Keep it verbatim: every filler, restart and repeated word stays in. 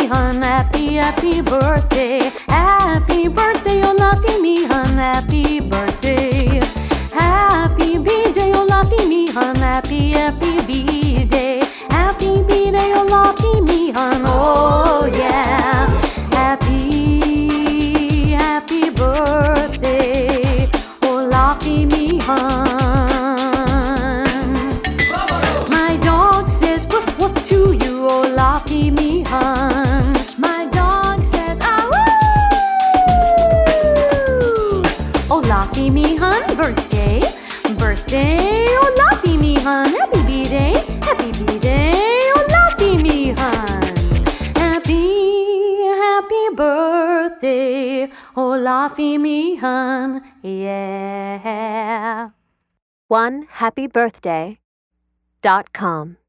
me hun, happy, happy birthday. Happy birthday, oh Luffy me hun, happy birthday. Happy B-Day, oh Luffy me hun, happy, happy B-Day. Happy B-Day, oh Luffy me hun, oh yeah. Happy, happy birthday, oh Luffy me hun. My dog says woof woof to you, oh Luffy me hun. My dog says ah woo. Oh Luffy me hun, birthday, birthday, oh Luffy me hun. Happy B-Day, happy B-Day, oh Luffy me hun. Happy, happy birthday, oh Luffy me hun, yeah. one happy birthday dot com